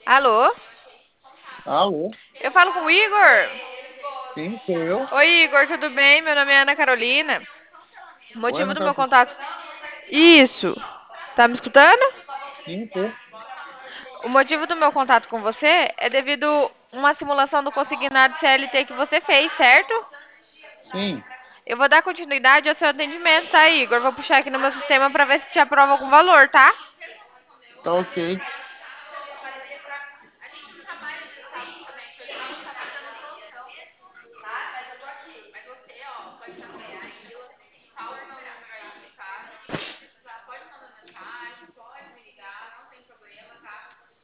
Alô? Alô? Eu falo com o Igor? Sim, sou eu. Oi, Igor, tudo bem? Meu nome é Ana Carolina. O Oi, motivo Ana do meu Carolina. contato. Isso. Tá me escutando? Sim, tô. O motivo do meu contato com você é devido a uma simulação do consignado CLT que você fez, certo? Sim, Eu vou dar continuidade ao seu atendimento, tá, Igor? Vou puxar aqui no meu sistema pra ver se te aprova algum valor, tá? tá ok.